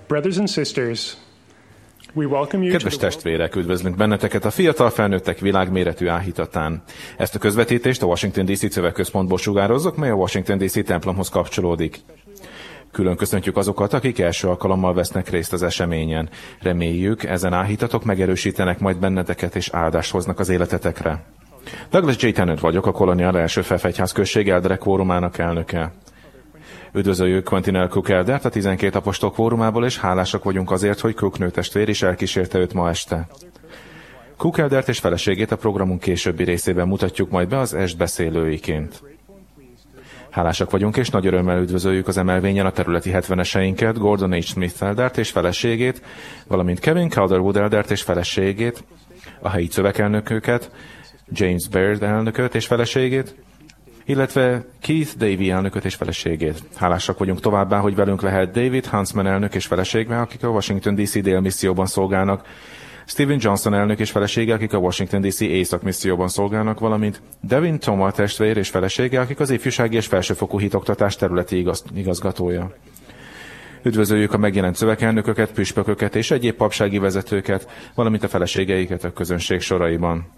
Brothers and sisters, we welcome you. Kedves testvérek, üdvözlünk benneteket a Fiatal Felnőttek világméretű áhítatán. Ezt a közvetítést a Washington DC Szövegközpontból sugározzuk, mely a Washington DC templomhoz kapcsolódik. Külön köszöntjük azokat, akik első alkalommal vesznek részt az eseményen. Reméljük, ezen áhítatok megerősítenek majd benneteket és áldást hoznak az életetekre. Douglas J. Tennant vagyok, a Kolonial első Felfegyház község Eldere kvórumának elnöke. Üdvözöljük Quentin L. Cook Eldert a 12 apostol kvórumából, és hálásak vagyunk azért, hogy Cook nőtestvér is elkísérte őt ma este. Cook Eldert és feleségét a programunk későbbi részében mutatjuk majd be az est beszélőiként. Hálásak vagyunk, és nagy örömmel üdvözöljük az emelvényen a területi 70-eseinket, Gordon H. Smith Eldert és feleségét, valamint Kevin Calderwood Eldert és feleségét, a helyi szövegelnököket, James Baird elnököt és feleségét, illetve Keith Davey elnököt és feleségét. Hálásak vagyunk továbbá, hogy velünk lehet David Huntsman elnök és felesége, akik a Washington DC délmisszióban szolgálnak, Stephen Johnson elnök és felesége, akik a Washington DC északmisszióban szolgálnak, valamint Devin Thomas testvér és felesége, akik az ifjúsági és felsőfokú hitoktatás területi igazgatója. Üdvözöljük a megjelent szövegelnököket, püspököket és egyéb papsági vezetőket, valamint a feleségeiket a közönség soraiban.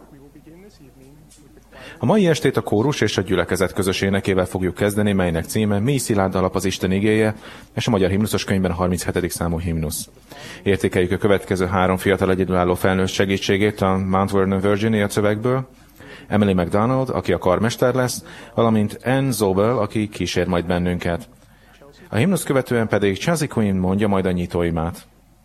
A mai estét a kórus és a gyülekezet közös énekével fogjuk kezdeni, melynek címe Mély szilárd alap az Isten igéje, és a Magyar Himnuszos Könyvben a 37. számú himnusz. Értékeljük a következő 3 fiatal egyedülálló felnőtt segítségét a Mount Vernon, Virginia szövegből, Emily McDonald, aki a karmester lesz, valamint Ann Zobel, aki kísér majd bennünket. A himnusz követően pedig Chelsea Quinn mondja majd a nyitóimát.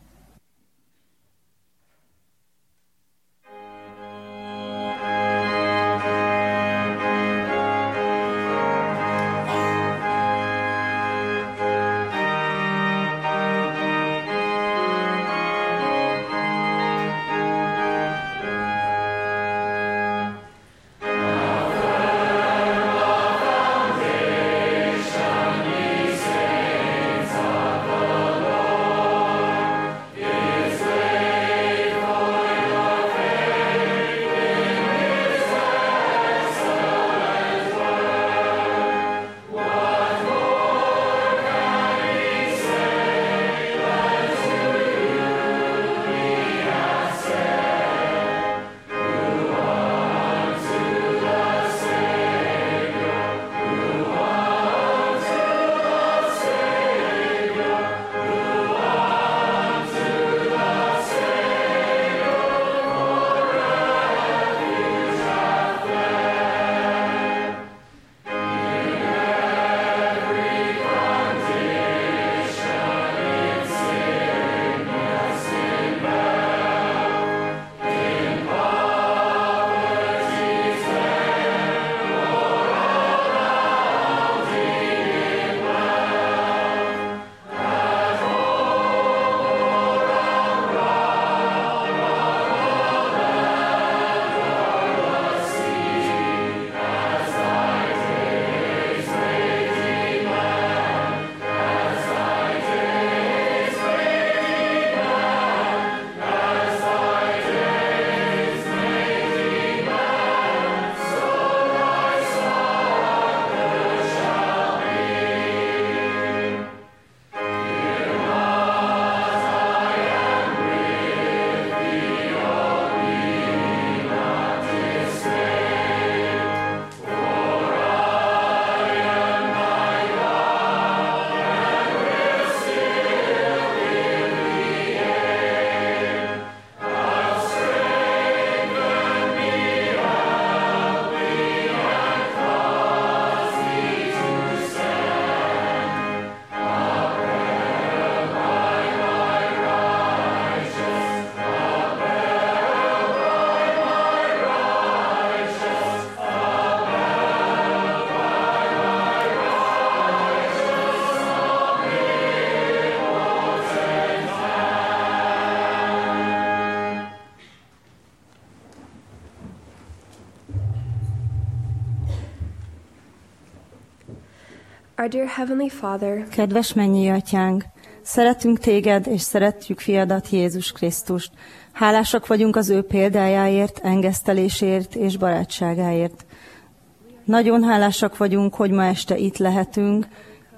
Our dear Heavenly Father, kedves mennyi atyánk, szeretünk téged, és szeretjük fiadat, Jézus Krisztust. Hálásak vagyunk az ő példájáért, engesztelésért és barátságáért. Nagyon hálásak vagyunk, hogy ma este itt lehetünk,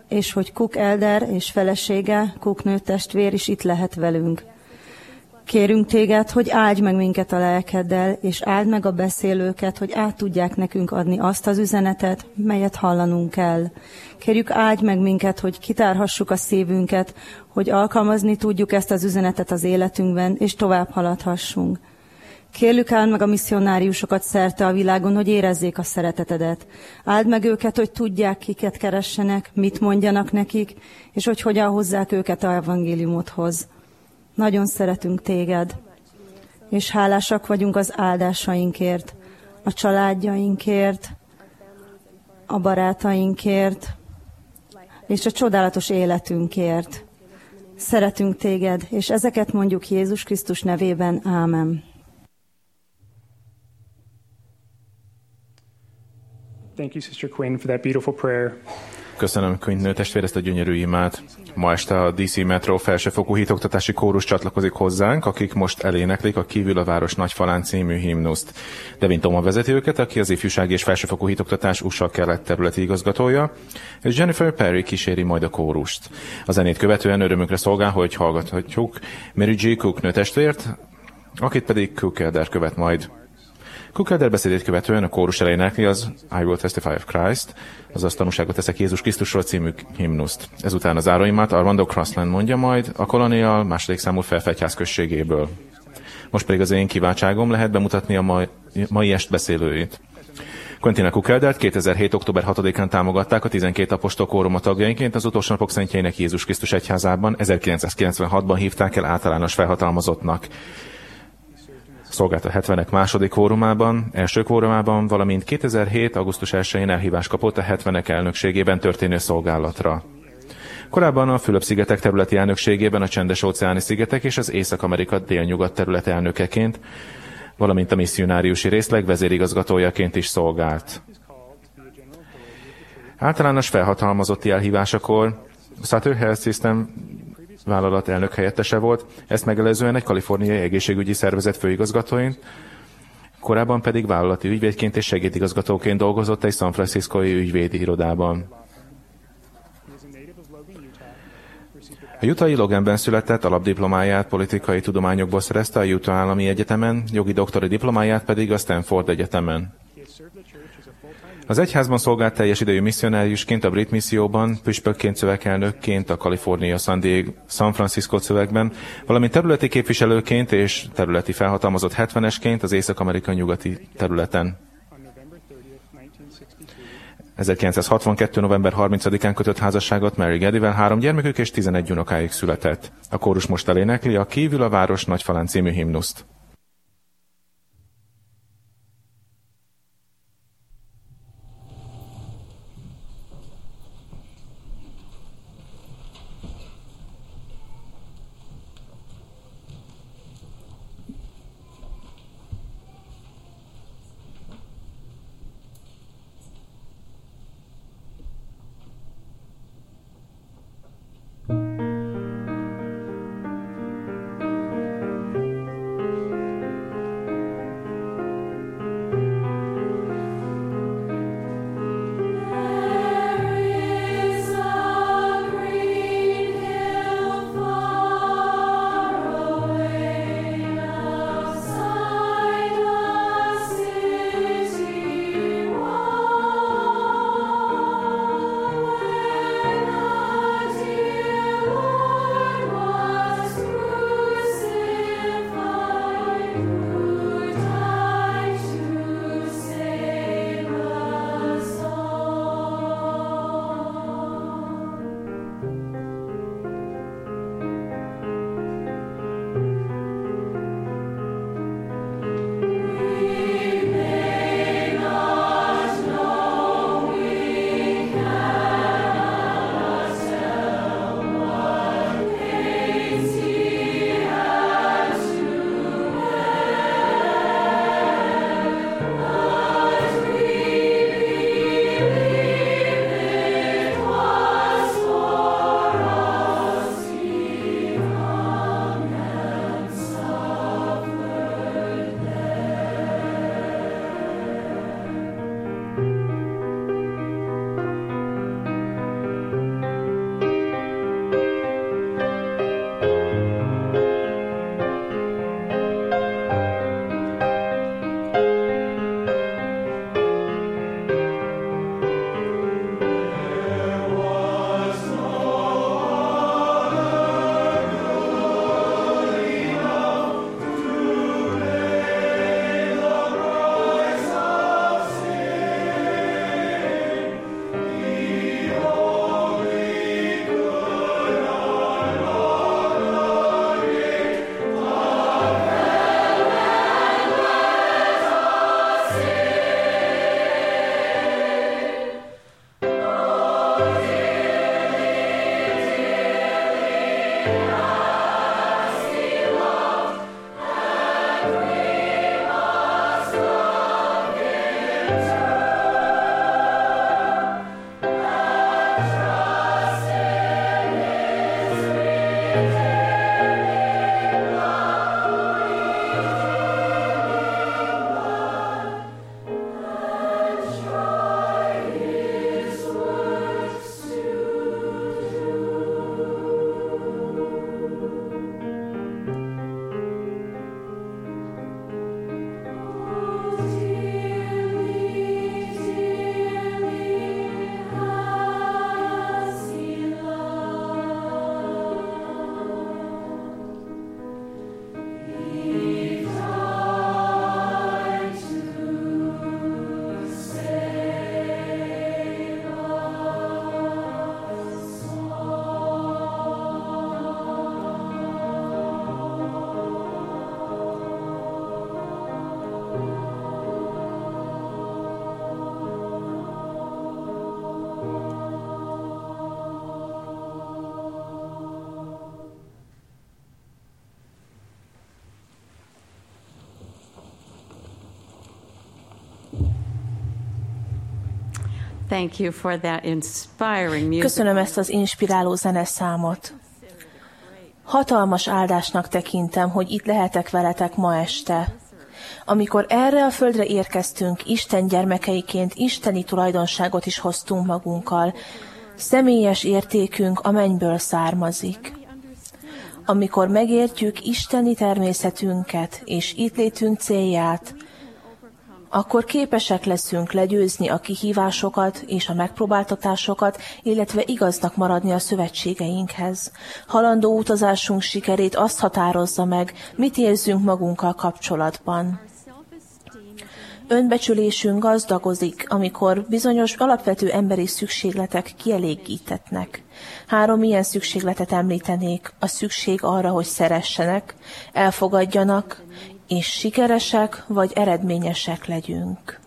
és hogy Cook Elder és felesége, Cook nőtestvér is itt lehet velünk. Kérünk téged, hogy áldj meg minket a lelkeddel, és áld meg a beszélőket, hogy át tudják nekünk adni azt az üzenetet, melyet hallanunk kell. Kérjük, áldj meg minket, hogy kitárhassuk a szívünket, hogy alkalmazni tudjuk ezt az üzenetet az életünkben, és tovább haladhassunk. Kérlük, áld meg a misszionáriusokat szerte a világon, hogy érezzék a szeretetedet. Áld meg őket, hogy tudják, kiket keressenek, mit mondjanak nekik, és hogy hogyan hozzák őket a evangéliumodhoz. Nagyon szeretünk téged, és hálásak vagyunk az áldásainkért, a családjainkért, a barátainkért, és a csodálatos életünkért. Szeretünk téged, és ezeket mondjuk Jézus Krisztus nevében. Ámen. Thank you, Sister Quinn, for that beautiful prayer. Köszönöm, Quinn nőtestvér, ezt a gyönyörű imát. Ma este a DC Metro felsőfokú hitoktatási kórus csatlakozik hozzánk, akik most eléneklik a Kívül a város nagyfalán című himnuszt. Devin Toma vezeti őket, aki az ifjúsági és felsőfokú hitoktatás USA-kelet területi igazgatója, és Jennifer Perry kíséri majd a kórust. A zenét követően örömünkre szolgál, hogy hallgathatjuk Mary G. Cook nőtestvért, akit pedig Cook Elder követ majd. Cook Elder beszédét követően a kórus elénekli az I Will Testify of Christ, azaz Tanúságot teszek Jézus Krisztusról című himnuszt. Ezután az záróimát Armando Crossland mondja majd a Colonial második számú Felfegyház községéből. Most pedig az én kiváltságom lehet bemutatni a mai est beszélőit. Quentin Cook Eldert 2007. október 6-án támogatták a 12 apostol kóruma tagjainként az utolsó napok szentjeinek Jézus Krisztus egyházában, 1996-ban hívták el általános felhatalmazottnak. Szolgált a 70-ek második kórumában, első kórumában, valamint 2007. augusztus 1-én elhívást kapott a 70-ek elnökségében történő szolgálatra. Korábban a Fülöp-szigetek területi elnökségében a Csendes-óceáni szigetek és az Észak-Amerika délnyugat terület elnökeként, valamint a misszionáriusi részleg vezérigazgatójaként is szolgált. Általános felhatalmazotti elhívásakor a Sutter Health System vállalat elnök helyettese volt, ezt megelőzően egy kaliforniai egészségügyi szervezet főigazgatóin, korábban pedig vállalati ügyvédként és segédigazgatóként dolgozott egy San Franciscói ügyvédi irodában. A Utah-i Loganben született, alapdiplomáját politikai tudományokból szerezte a Utah Állami Egyetemen, jogi doktori diplomáját pedig a Stanford Egyetemen. Az egyházban szolgált teljes idejű misszionáriusként a brit misszióban, püspökként, szövegelnökként a Kalifornia San Francisco szövegben, valamint területi képviselőként és területi felhatalmazott 70-esként az Észak-Amerika nyugati területen. 1962. november 30-án kötött házasságot Mary Geddivel, 3 gyermekük és 11 unokáig született. A kórus most elénekli a Kívül a város nagyfalán című himnuszt. Thank you for that inspiring music. Köszönöm ezt az inspiráló zeneszámot. Hatalmas áldásnak tekintem, hogy itt lehetek veletek ma este. Amikor erre a földre érkeztünk, Isten gyermekeiként isteni tulajdonságot is hoztunk magunkkal. Személyes értékünk a mennyből származik. Amikor megértjük isteni természetünket és itt létünk célját, akkor képesek leszünk legyőzni a kihívásokat és a megpróbáltatásokat, illetve igaznak maradni a szövetségeinkhez. Halandó utazásunk sikerét azt határozza meg, mit érzünk magunkkal kapcsolatban. Önbecsülésünk gazdagodik, amikor bizonyos alapvető emberi szükségletek kielégítetnek. 3 ilyen szükségletet említenék: a szükség arra, hogy szeressenek, elfogadjanak, és sikeresek vagy eredményesek legyünk.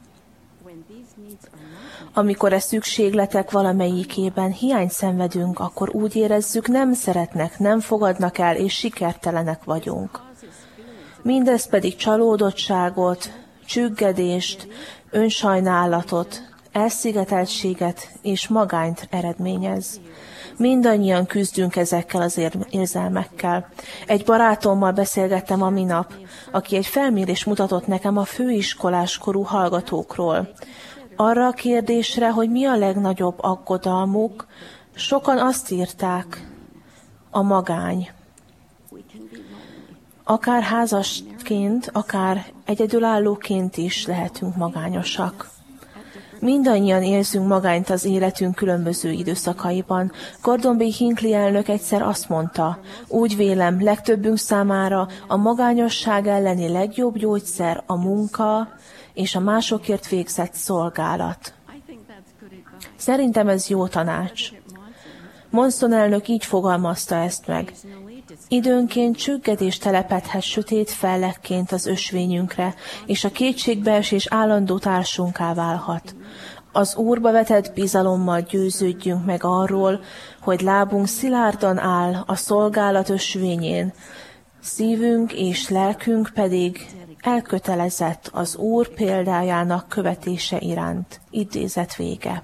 Amikor e szükségletek valamelyikében hiányt szenvedünk, akkor úgy érezzük, nem szeretnek, nem fogadnak el, és sikertelenek vagyunk. Mindez pedig csalódottságot, csüggedést, önsajnálatot, elszigeteltséget és magányt eredményez. Mindannyian küzdünk ezekkel az érzelmekkel. Egy barátommal beszélgettem a minap, aki egy felmérést mutatott nekem a főiskolás korú hallgatókról. Arra a kérdésre, hogy mi a legnagyobb aggodalmuk, sokan azt írták: a magány. Akár házasként, akár egyedülállóként is lehetünk magányosak. Mindannyian érzünk magányt az életünk különböző időszakaiban. Gordon B. Hinckley elnök egyszer azt mondta: úgy vélem, legtöbbünk számára a magányosság elleni legjobb gyógyszer a munka és a másokért végzett szolgálat. Szerintem ez jó tanács. Monson elnök így fogalmazta ezt meg: időnként csüggedés telepedhet sötét fellekként az ösvényünkre, és a kétségbeesés állandó társunká válhat. Az Úrba vetett bizalommal győződjünk meg arról, hogy lábunk szilárdan áll a szolgálat ösvényén, szívünk és lelkünk pedig elkötelezett az Úr példájának követése iránt. Idézet vége.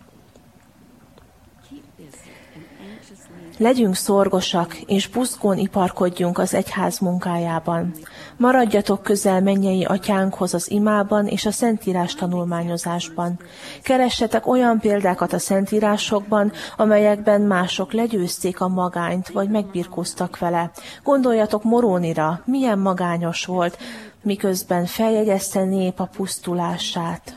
Legyünk szorgosak, és buzgón iparkodjunk az egyház munkájában. Maradjatok közel mennyei atyánkhoz az imában és a Szentírás tanulmányozásban. Keressetek olyan példákat a Szentírásokban, amelyekben mások legyőzték a magányt, vagy megbirkóztak vele. Gondoljatok Morónira, milyen magányos volt, miközben feljegyezte nép a pusztulását.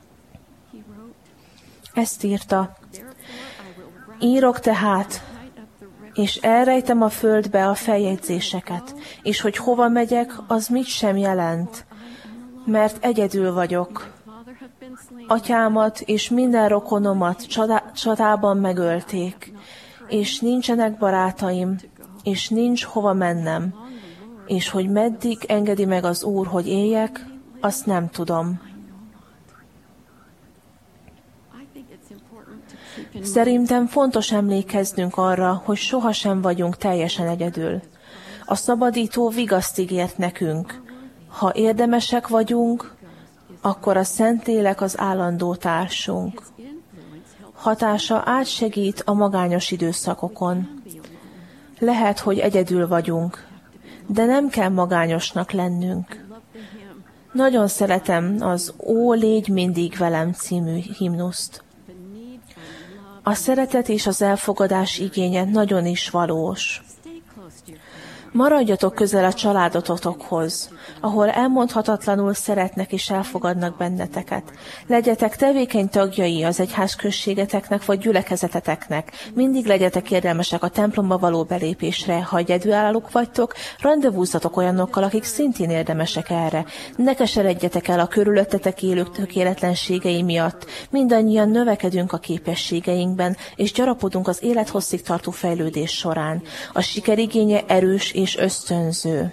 Ezt írta: írok tehát, és elrejtem a földbe a feljegyzéseket, és hogy hova megyek, az mit sem jelent, mert egyedül vagyok. Atyámat és minden rokonomat csatában megölték, és nincsenek barátaim, és nincs hova mennem, és hogy meddig engedi meg az Úr, hogy éljek, azt nem tudom. Szerintem fontos emlékeznünk arra, hogy sohasem vagyunk teljesen egyedül. A szabadító vigaszt ígért nekünk: ha érdemesek vagyunk, akkor a Szentlélek az állandó társunk. Hatása átsegít a magányos időszakokon. Lehet, hogy egyedül vagyunk, de nem kell magányosnak lennünk. Nagyon szeretem az Ó, légy mindig velem című himnuszt. A szeretet és az elfogadás igénye nagyon is valós. Maradjatok közel a családotokhoz, ahol elmondhatatlanul szeretnek és elfogadnak benneteket. Legyetek tevékeny tagjai az egyházközségeteknek vagy gyülekezeteteknek. Mindig legyetek érdelmesek a templomba való belépésre. Ha egyedülállók vagytok, randevúzzatok olyanokkal, akik szintén érdemesek erre. Ne keseredjetek el a körülöttetek élők tökéletlenségei miatt. Mindannyian növekedünk a képességeinkben, és gyarapodunk az élethosszig tartó fejlődés során. A sikerigénye erős és ösztönző.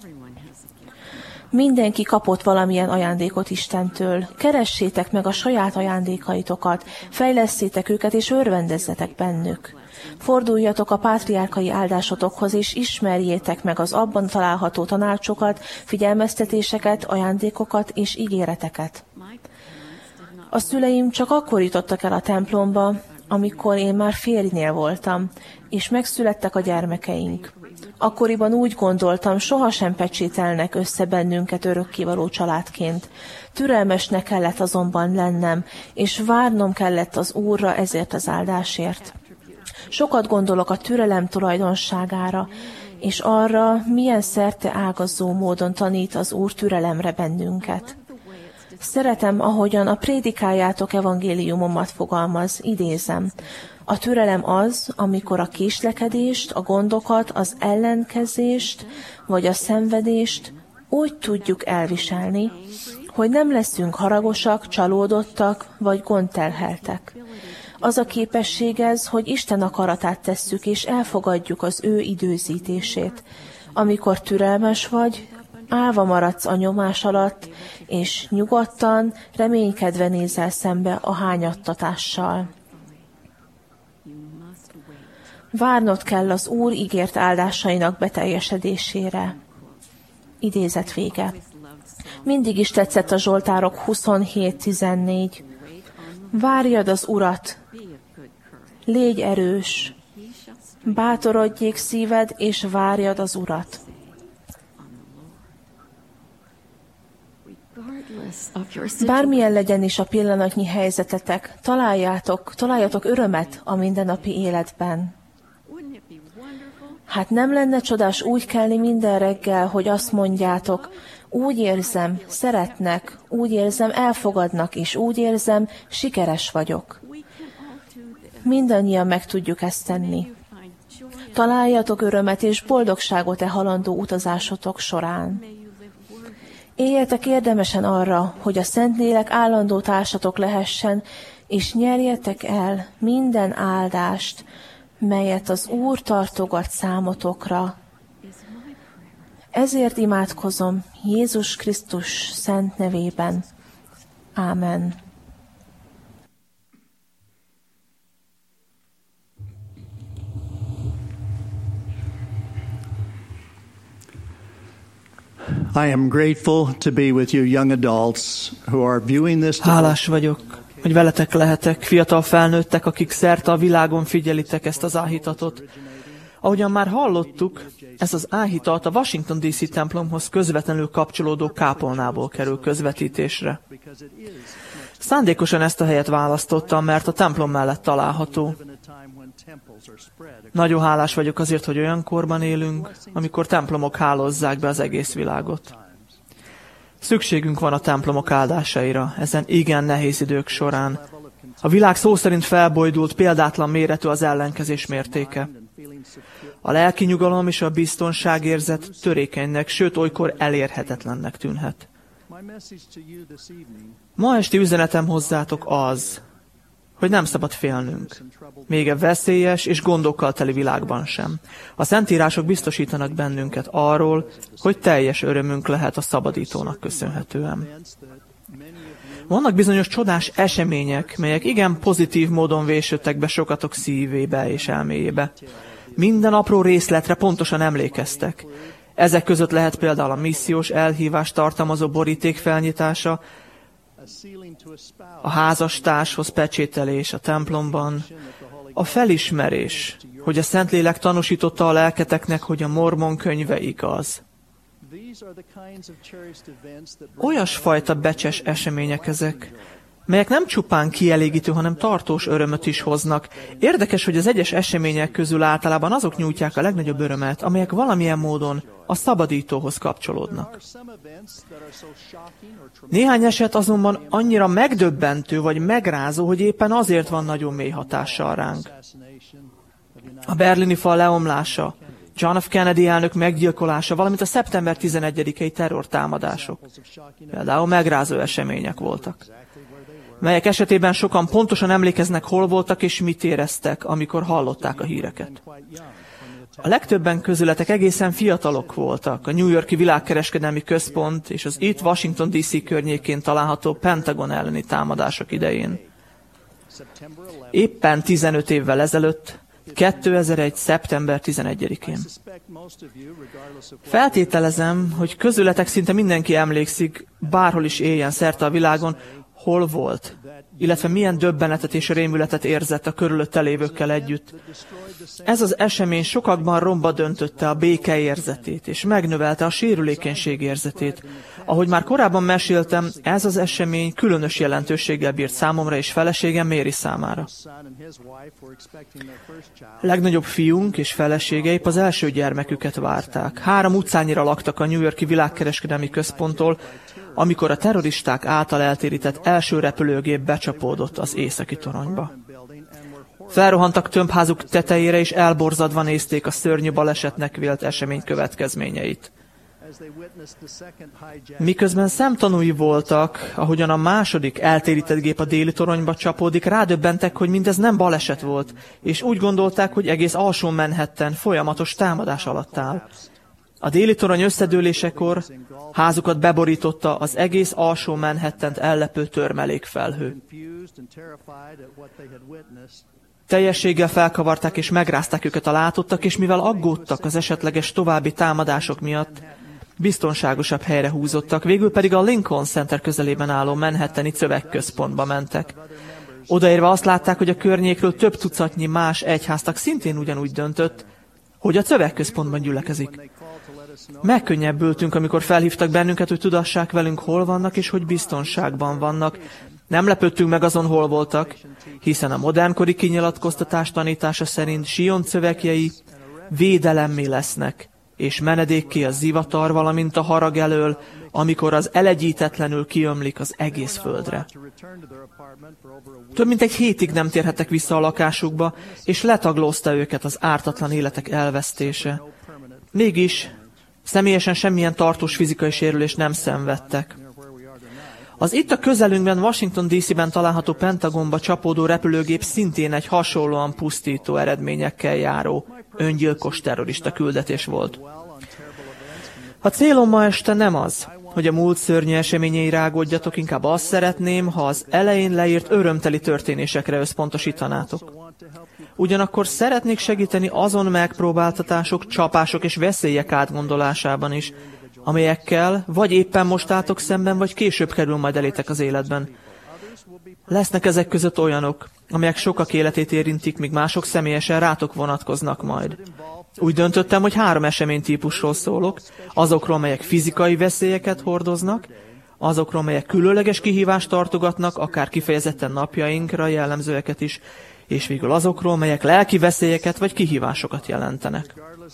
Mindenki kapott valamilyen ajándékot Istentől. Keressétek meg a saját ajándékaitokat, fejlesszétek őket és örvendezzetek bennük. Forduljatok a pátriárkai áldásotokhoz, és ismerjétek meg az abban található tanácsokat, figyelmeztetéseket, ajándékokat és ígéreteket. A szüleim csak akkor jutottak el a templomba, amikor én már férjnél voltam, és megszülettek a gyermekeink. Akkoriban úgy gondoltam, sohasem pecsételnek össze bennünket örökkévaló családként. Türelmesnek kellett azonban lennem, és várnom kellett az Úrra ezért az áldásért. Sokat gondolok a türelem tulajdonságára, és arra, milyen szerte ágazó módon tanít az Úr türelemre bennünket. Szeretem, ahogyan a prédikáljátok evangéliumomat fogalmaz, idézem. A türelem az, amikor a késlekedést, a gondokat, az ellenkezést vagy a szenvedést úgy tudjuk elviselni, hogy nem leszünk haragosak, csalódottak vagy gondterheltek. Az a képesség ez, hogy Isten akaratát tesszük és elfogadjuk az ő időzítését. Amikor türelmes vagy, állva maradsz a nyomás alatt, és nyugodtan, reménykedve nézel szembe a hányattatással. Várnod kell az Úr ígért áldásainak beteljesedésére. Idézet vége. Mindig is tetszett a Zsoltárok 27:14. Várjad az Urat, légy erős, bátorodjék szíved, és várjad az Urat. Bármilyen legyen is a pillanatnyi helyzetetek, találjatok örömet a mindennapi életben. Hát nem lenne csodás úgy kelni minden reggel, hogy azt mondjátok, úgy érzem, szeretnek, úgy érzem, elfogadnak, és úgy érzem, sikeres vagyok. Mindannyian meg tudjuk ezt tenni. Találjatok örömet és boldogságot halandó utazásotok során. Éljetek érdemesen arra, hogy a Szentlélek állandó társatok lehessen, és nyerjetek el minden áldást, melyet az Úr tartogat számotokra. Ezért imádkozom Jézus Krisztus szent nevében. Ámen. I am grateful to be with you young adults who are viewing this. Hálás vagyok, hogy veletek lehetek, fiatal felnőttek, akik szerte a világon figyelitek ezt az áhítatot. Ahogyan már hallottuk, ez az áhítat a Washington DC templomhoz közvetlenül kapcsolódó kápolnából kerül közvetítésre. Szándékosan ezt a helyet választottam, mert a templom mellett található. Nagyon hálás vagyok azért, hogy olyan korban élünk, amikor templomok hálózzák be az egész világot. Szükségünk van a templomok áldásaira, ezen igen nehéz idők során. A világ szó szerint felbojdult, példátlan méretű az ellenkezés mértéke. A lelki nyugalom és a biztonságérzet törékenynek, sőt olykor elérhetetlennek tűnhet. Ma esti üzenetem hozzátok az, hogy nem szabad félnünk. Még a veszélyes és gondokkal teli világban sem. A Szentírások biztosítanak bennünket arról, hogy teljes örömünk lehet a Szabadítónak köszönhetően. Vannak bizonyos csodás események, melyek igen pozitív módon vésődtek be sokatok szívébe és elméjébe. Minden apró részletre pontosan emlékeztek. Ezek között lehet például a missziós elhívást tartalmazó boríték felnyitása, a házastárshoz pecsételés a templomban, A felismerés, hogy a Szentlélek tanúsította a lelketeknek, hogy a Mormon könyve igaz. Olyasfajta becses események ezek, melyek nem csupán kielégítő, hanem tartós örömöt is hoznak. Érdekes, hogy az egyes események közül általában azok nyújtják a legnagyobb örömet, amelyek valamilyen módon a szabadítóhoz kapcsolódnak. Néhány eset azonban annyira megdöbbentő vagy megrázó, hogy éppen azért van nagyon mély hatással ránk. A berlini fal leomlása, John F. Kennedy elnök meggyilkolása, valamint a szeptember 11-i terrortámadások. Például megrázó események voltak, melyek esetében sokan pontosan emlékeznek, hol voltak és mit éreztek, amikor hallották a híreket. A legtöbben közületek egészen fiatalok voltak, a New York-i Világkereskedelmi Központ és az itt Washington DC környékén található Pentagon elleni támadások idején. Éppen 15 évvel ezelőtt, 2001. szeptember 11-én. Feltételezem, hogy közületek szinte mindenki emlékszik, bárhol is éljen szerte a világon, hol volt, illetve milyen döbbenetet és rémületet érzett a körülötte lévőkkel együtt. Ez az esemény sokakban romba döntötte a béke érzetét, és megnövelte a sérülékenység érzetét. Ahogy már korábban meséltem, ez az esemény különös jelentőséggel bírt számomra és feleségem Mary számára. Legnagyobb fiunk és felesége épp az első gyermeküket várták. 3 utcányira laktak a New York-i Világkereskedelmi Központtól, amikor a terroristák által eltérített első repülőgép becsapódott az északi toronyba. Felrohantak tömbházuk tetejére, és elborzadva nézték a szörnyű balesetnek vélt esemény következményeit. Miközben szemtanúi voltak, ahogyan a második eltérített gép a déli toronyba csapódik, rádöbbentek, hogy mindez nem baleset volt, és úgy gondolták, hogy egész alsó Manhattan folyamatos támadás alatt áll. A déli torony összedőlésekor házukat beborította az egész alsó Manhattant ellepő törmelékfelhő. Teljességgel felkavarták és megrázták őket a látottak, és mivel aggódtak az esetleges további támadások miatt, biztonságosabb helyre húzottak, végül pedig a Lincoln Center közelében álló Manhattani szövegközpontba mentek. Odaérve azt látták, hogy a környékről több tucatnyi más egyháztag szintén ugyanúgy döntött, hogy a szövegközpontban gyülekezik. Megkönnyebbültünk, amikor felhívtak bennünket, hogy tudassák velünk, hol vannak, és hogy biztonságban vannak. Nem lepődtünk meg azon, hol voltak, hiszen a modernkori kinyilatkoztatás tanítása szerint Sion szövegjei védelemmé lesznek, és menedékké a zivatar, valamint a harag elől, amikor az elegyítetlenül kiömlik az egész földre. Több mint egy hétig nem térhettek vissza a lakásukba, és letaglózta őket az ártatlan életek elvesztése. Mégis személyesen semmilyen tartós fizikai sérülést nem szenvedtek. Az itt a közelünkben, Washington DC-ben található Pentagonba csapódó repülőgép szintén egy hasonlóan pusztító eredményekkel járó, öngyilkos terrorista küldetés volt. A célom ma este nem az, hogy a múlt szörnyű eseményei rágódjatok, inkább azt szeretném, ha az elején leírt örömteli történésekre összpontosítanátok. Ugyanakkor szeretnék segíteni azon megpróbáltatások, csapások és veszélyek átgondolásában is, amelyekkel vagy éppen most álltok szemben, vagy később kerül majd elétek az életben. Lesznek ezek között olyanok, amelyek sokak életét érintik, míg mások személyesen rátok vonatkoznak majd. Úgy döntöttem, hogy 3 eseménytípusról szólok, azokról, amelyek fizikai veszélyeket hordoznak, azokról, amelyek különleges kihívást tartogatnak, akár kifejezetten napjainkra jellemzőeket is, és végül azokról, melyek lelki veszélyeket vagy kihívásokat jelentenek.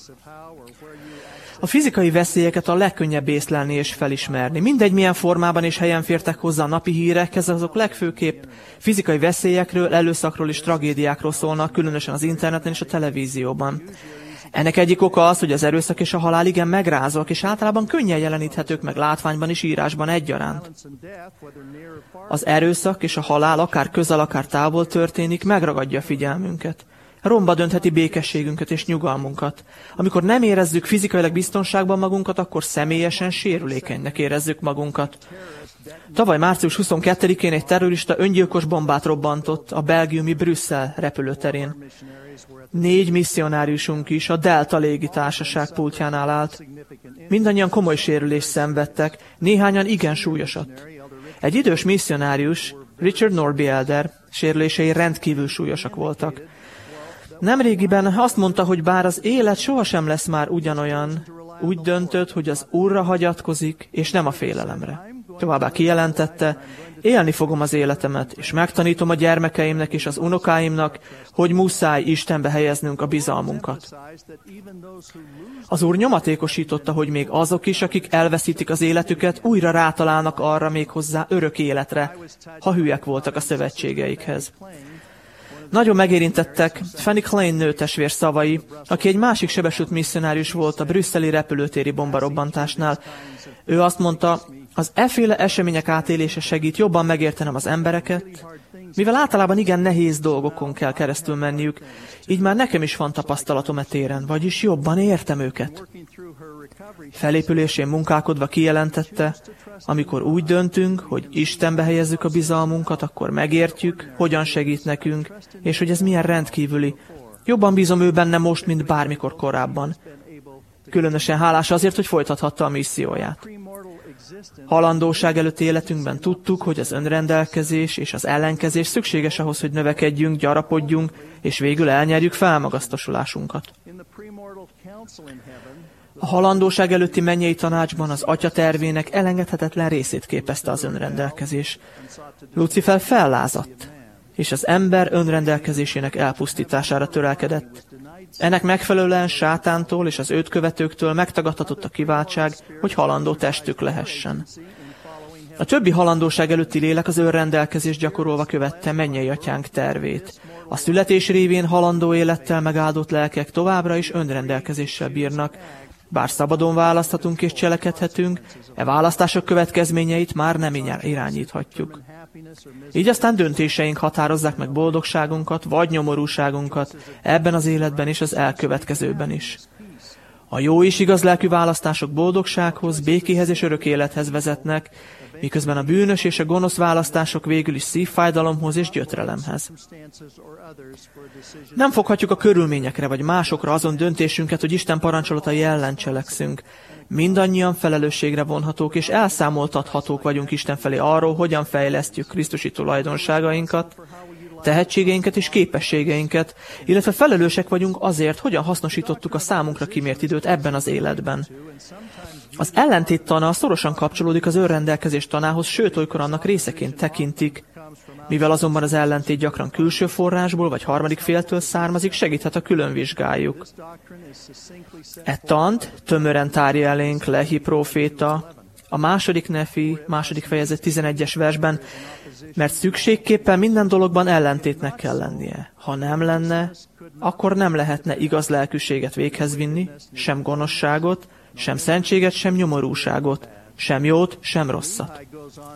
A fizikai veszélyeket a legkönnyebb észlelni és felismerni. Mindegy, milyen formában és helyen fértek hozzá a napi hírekhez, azok legfőképp fizikai veszélyekről, erőszakról és tragédiákról szólnak, különösen az interneten és a televízióban. Ennek egyik oka az, hogy az erőszak és a halál igen megrázóak, és általában könnyen jeleníthetők meg látványban és írásban egyaránt. Az erőszak és a halál akár közel, akár távol történik, megragadja a figyelmünket. Romba döntheti békességünket és nyugalmunkat. Amikor nem érezzük fizikailag biztonságban magunkat, akkor személyesen sérülékenynek érezzük magunkat. Tavaly március 22-én egy terrorista öngyilkos bombát robbantott a belgiumi Brüsszel repülőterén. 4 misszionáriusunk is a Delta légitársaság pultjánál állt. Mindannyian komoly sérülést szenvedtek, néhányan igen súlyosat. Egy idős misszionárius, Richard Norby Elder, sérülései rendkívül súlyosak voltak. Nemrégiben azt mondta, hogy bár az élet sohasem lesz már ugyanolyan, úgy döntött, hogy az Úrra hagyatkozik, és nem a félelemre. Továbbá kijelentette, élni fogom az életemet, és megtanítom a gyermekeimnek és az unokáimnak, hogy muszáj Istenbe helyeznünk a bizalmunkat. Az Úr nyomatékosította, hogy még azok is, akik elveszítik az életüket, újra rátalálnak arra méghozzá örök életre, ha hülyek voltak a szövetségeikhez. Nagyon megérintettek Fanny Klein nőtestvér szavai, aki egy másik sebesült misszionárius volt a brüsszeli repülőtéri bombarobbantásnál. Ő azt mondta, az efféle események átélése segít jobban megértenem az embereket, mivel általában igen nehéz dolgokon kell keresztül menniük, így már nekem is van tapasztalatom e téren, vagyis jobban értem őket. Felépülésén munkálkodva kijelentette, amikor úgy döntünk, hogy Istenbe helyezzük a bizalmunkat, akkor megértjük, hogyan segít nekünk, és hogy ez milyen rendkívüli. Jobban bízom ő benne most, mint bármikor korábban. Különösen hálás azért, hogy folytathatta a misszióját. Halandóság előtti életünkben tudtuk, hogy az önrendelkezés és az ellenkezés szükséges ahhoz, hogy növekedjünk, gyarapodjunk, és végül elnyerjük felmagasztosulásunkat. A halandóság előtti mennyei tanácsban az Atya tervének elengedhetetlen részét képezte az önrendelkezés. Lucifer fellázadt, és az ember önrendelkezésének elpusztítására törelkedett. Ennek megfelelően sátántól és az őt követőktől megtagadhatott a kiváltság, hogy halandó testük lehessen. A többi halandóság előtti lélek az önrendelkezést gyakorolva követte mennyei atyánk tervét. A születés révén halandó élettel megáldott lelkek továbbra is önrendelkezéssel bírnak, bár szabadon választhatunk és cselekedhetünk, e választások következményeit már nem irányíthatjuk. Így aztán döntéseink határozzák meg boldogságunkat vagy nyomorúságunkat ebben az életben és az elkövetkezőben is. A jó és igaz lelkű választások boldogsághoz, békéhez és örök élethez vezetnek, miközben a bűnös és a gonosz választások végül is szívfájdalomhoz és gyötrelemhez. Nem foghatjuk a körülményekre vagy másokra azon döntésünket, hogy Isten parancsolatai ellen cselekszünk. Mindannyian felelősségre vonhatók és elszámoltathatók vagyunk Isten felé arról, hogyan fejlesztjük krisztusi tulajdonságainkat, tehetségeinket és képességeinket, illetve felelősek vagyunk azért, hogyan hasznosítottuk a számunkra kimért időt ebben az életben. Az ellentét tana szorosan kapcsolódik az önrendelkezés tanához, sőt, olykor annak részeként tekintik. Mivel azonban az ellentét gyakran külső forrásból vagy harmadik féltől származik, segíthet, a külön vizsgáljuk. E tant tömören tárja elénk Lehi próféta, a második Nefi, második fejezet 11-es versben, mert szükségképpen minden dologban ellentétnek kell lennie. Ha nem lenne, akkor nem lehetne igaz lelkűséget véghez vinni, sem gonoszságot, sem szentséget, sem nyomorúságot, sem jót, sem rosszat.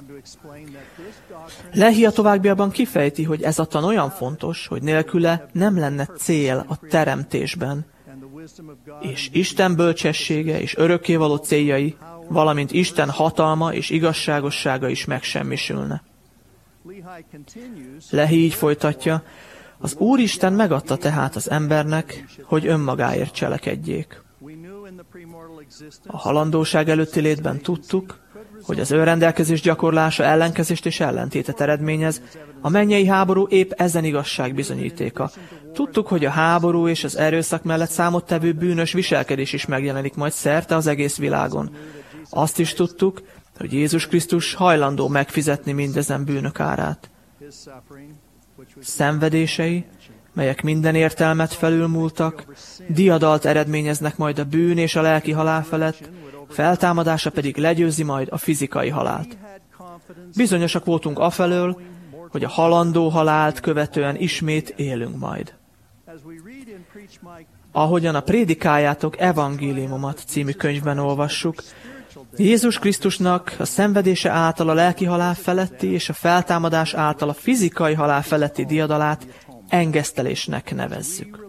Lehi a továbbiakban kifejti, hogy ez a tan olyan fontos, hogy nélküle nem lenne cél a teremtésben, és Isten bölcsessége és örökkévaló céljai, valamint Isten hatalma és igazságossága is megsemmisülne. Lehi így folytatja, az Úristen megadta tehát az embernek, hogy önmagáért cselekedjék. A halandóság előtti létben tudtuk, hogy az önrendelkezés gyakorlása ellenkezést és ellentétet eredményez, a mennyei háború épp ezen igazság bizonyítéka. Tudtuk, hogy a háború és az erőszak mellett számottevő bűnös viselkedés is megjelenik majd szerte az egész világon. Azt is tudtuk, hogy Jézus Krisztus hajlandó megfizetni mindezen bűnök árát. Szenvedései, melyek minden értelmet felülmúltak, diadalt eredményeznek majd a bűn és a lelki halál felett, feltámadása pedig legyőzi majd a fizikai halált. Bizonyosak voltunk afelől, hogy a halandó halált követően ismét élünk majd. Ahogyan a Prédikáljátok evangéliumomat című könyvben olvassuk, Jézus Krisztusnak a szenvedése által a lelki halál feletti és a feltámadás által a fizikai halál feletti diadalát engesztelésnek nevezzük.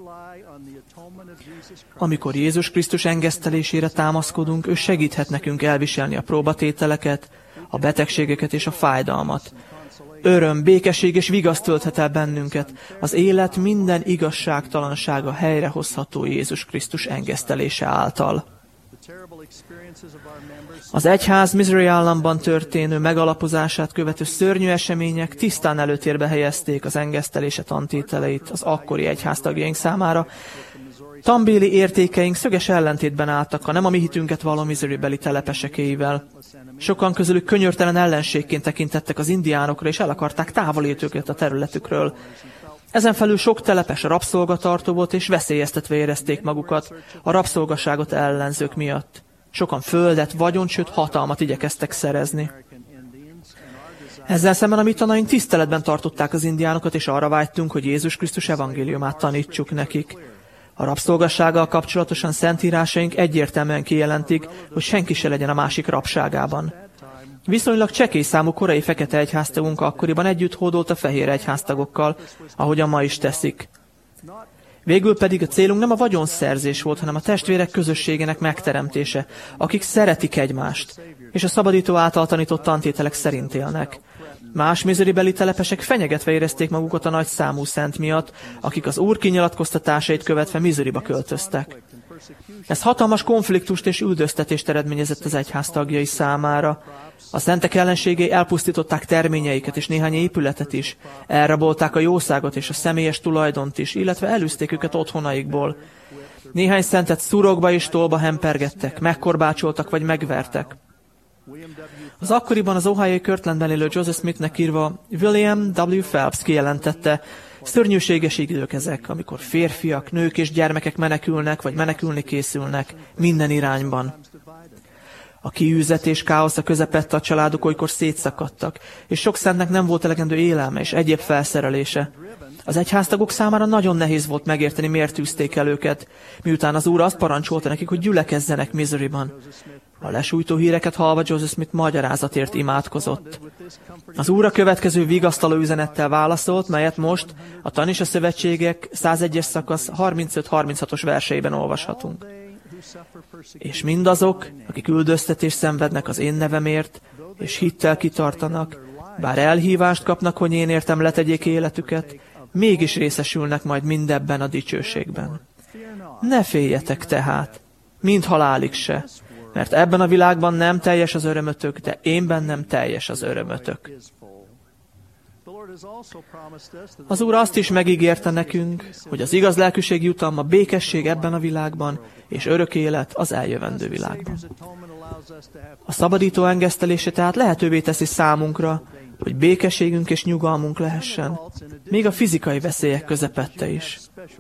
Amikor Jézus Krisztus engesztelésére támaszkodunk, ő segíthet nekünk elviselni a próbatételeket, a betegségeket és a fájdalmat. Öröm, békesség és vigaszt tölthet el bennünket. Az élet minden igazságtalansága helyrehozható Jézus Krisztus engesztelése által. Az egyház Missouri államban történő megalapozását követő szörnyű események tisztán előtérbe helyezték az engesztelése tantételeit az akkori egyháztagjaink számára. Tambéli értékeink szöges ellentétben álltak a nem a mi hitünket valló Missouri-beli telepesekéivel. Sokan közülük könyörtelen ellenségként tekintettek az indiánokra, és el akarták távolítani őket a területükről. Ezen felül sok telepes rabszolgatartó volt, és veszélyeztetve érezték magukat a rabszolgaságot ellenzők miatt. Sokan földet, vagyont, sőt hatalmat igyekeztek szerezni. Ezzel szemben a mi tanaink tiszteletben tartották az indiánokat, és arra vágytunk, hogy Jézus Krisztus evangéliumát tanítsuk nekik. A rabszolgassággal kapcsolatosan szentírásaink egyértelműen kijelentik, hogy senki se legyen a másik rabságában. Viszonylag csekély számú korai fekete egyháztagunk akkoriban együtt hódolt a fehér egyháztagokkal, ahogyan ma is teszik. Végül pedig a célunk nem a vagyonszerzés volt, hanem a testvérek közösségének megteremtése, akik szeretik egymást, és a szabadító által tanított tantételek szerint élnek. Más Missouri-beli telepesek fenyegetve érezték magukat a nagy számú szent miatt, akik az Úr kinyilatkoztatásait követve Missouriba költöztek. Ez hatalmas konfliktust és üldöztetést eredményezett az egyház tagjai számára. A szentek ellenségei elpusztították terményeiket és néhány épületet is, elrabolták a jószágot és a személyes tulajdont is, illetve elűzték őket otthonaikból. Néhány szentet szurokba és tolba hempergettek, megkorbácsoltak vagy megvertek. Az akkoriban az Ohiói Kirtlandben élő Joseph Smithnek írva William W. Phelps kijelentette, szörnyűséges idők ezek, amikor férfiak, nők és gyermekek menekülnek vagy menekülni készülnek minden irányban. A kiűzetés káosza közepette a családok olykor szétszakadtak, és sok szentnek nem volt elegendő élelme és egyéb felszerelése. Az egyháztagok számára nagyon nehéz volt megérteni, miért tűzték el őket, miután az Úr azt parancsolta nekik, hogy gyülekezzenek Missouriban. A lesújtó híreket hallva Joseph Smith magyarázatért imádkozott. Az Úr a következő vigasztaló üzenettel válaszolt, melyet most a Tan és a Szövetségek 101-es szakasz 35-36-os verseiben olvashatunk. És mindazok, akik üldöztetést szenvednek az én nevemért, és hittel kitartanak, bár elhívást kapnak, hogy én értem letegyék életüket, mégis részesülnek majd mindebben a dicsőségben. Ne féljetek tehát, mind halálig se, mert ebben a világban nem teljes az örömötök, de én bennem teljes az örömötök. Az Úr azt is megígérte nekünk, hogy az igaz lelkűség jutalma békesség ebben a világban, és örök élet az eljövendő világban. A szabadító engesztelése tehát lehetővé teszi számunkra, hogy békességünk és nyugalmunk lehessen, még a fizikai veszélyek közepette is.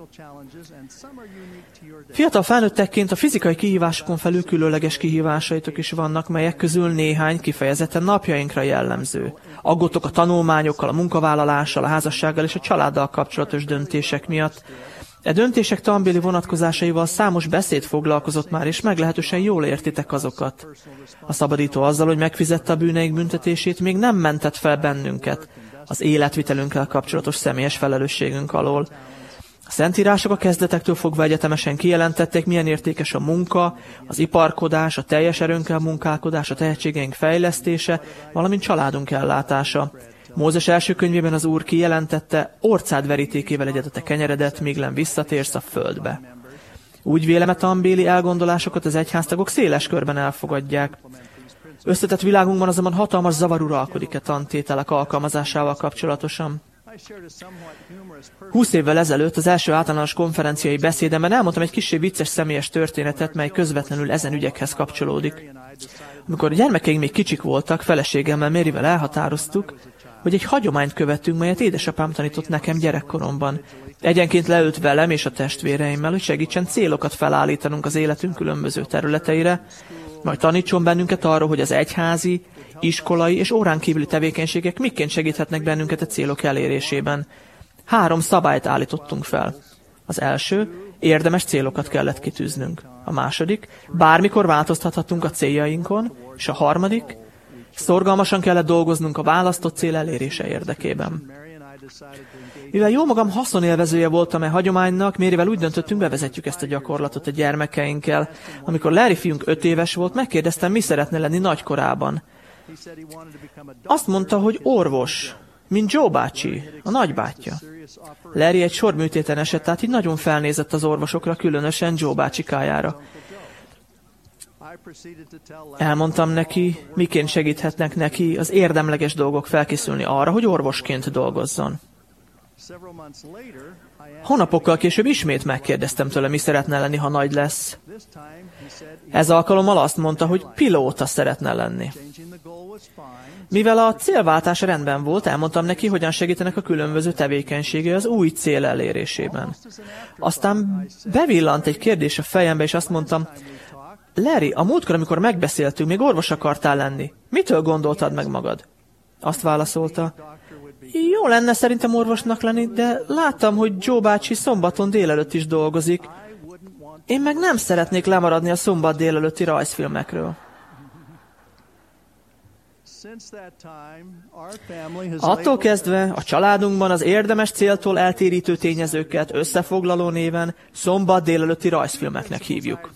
Fiatal felnőttekként a fizikai kihívásokon felül különleges kihívásaitok is vannak, melyek közül néhány kifejezetten napjainkra jellemző. Aggódtok a tanulmányokkal, a munkavállalással, a házassággal és a családdal kapcsolatos döntések miatt. E döntések tanbéli vonatkozásaival számos beszéd foglalkozott már, és meglehetősen jól értitek azokat. A szabadító azzal, hogy megfizette a bűneink büntetését, még nem mentett fel bennünket az életvitelünkkel kapcsolatos személyes felelősségünk alól. A szentírások a kezdetektől fogva egyetemesen kijelentették, milyen értékes a munka, az iparkodás, a teljes erőnkkel munkálkodás, a tehetségeink fejlesztése, valamint családunk ellátása. Mózes első könyvében az Úr kijelentette, orcád verítékével egyed a te kenyeredet, míg nem visszatérsz a földbe. Úgy vélem, a tanbéli elgondolásokat az egyháztagok széles körben elfogadják. Összetett világunkban azonban hatalmas zavar uralkodik a tantételek alkalmazásával kapcsolatosan. 20 évvel ezelőtt az első általános konferenciai beszédemben elmondtam egy kissé vicces személyes történetet, mely közvetlenül ezen ügyekhez kapcsolódik. Amikor a gyermekeink még kicsik voltak, feleségemmel Maryvel elhatároztuk, hogy egy hagyományt követünk, melyet édesapám tanított nekem gyerekkoromban. Egyenként leült velem és a testvéreimmel, hogy segítsen célokat felállítanunk az életünk különböző területeire, majd tanítson bennünket arról, hogy az egyházi, iskolai és órán kívüli tevékenységek miként segíthetnek bennünket a célok elérésében. 3 szabályt állítottunk fel. Az első, érdemes célokat kellett kitűznünk. A második, bármikor változtathatunk a céljainkon, és a harmadik, szorgalmasan kellett dolgoznunk a választott cél elérése érdekében. Mivel jó magam haszonélvezője voltam hagyománynak, Maryvel úgy döntöttünk, bevezetjük ezt a gyakorlatot a gyermekeinkkel. Amikor Larry fiunk 5 éves volt, megkérdeztem, mi szeretne lenni nagykorában. Azt mondta, hogy orvos, mint Joe bácsi, a nagybátyja. Larry egy sor műtéten esett, tehát így nagyon felnézett az orvosokra, különösen Joe bácsikájára. Elmondtam neki, miként segíthetnek neki az érdemleges dolgok felkészülni arra, hogy orvosként dolgozzon. Hónapokkal később ismét megkérdeztem tőle, mi szeretne lenni, ha nagy lesz. Ez alkalommal azt mondta, hogy pilóta szeretne lenni. Mivel a célváltás rendben volt, elmondtam neki, hogyan segítenek a különböző tevékenységei az új cél elérésében. Aztán bevillant egy kérdés a fejembe, és azt mondtam, Larry, a múltkor, amikor megbeszéltünk, még orvos akartál lenni. Mitől gondoltad meg magad? Azt válaszolta, jó lenne szerintem orvosnak lenni, de láttam, hogy Joe bácsi szombaton délelőtt is dolgozik. Én meg nem szeretnék lemaradni a szombat délelőtti rajzfilmekről. Attól kezdve a családunkban az érdemes céltól eltérítő tényezőket összefoglaló néven szombat délelőtti rajzfilmeknek hívjuk.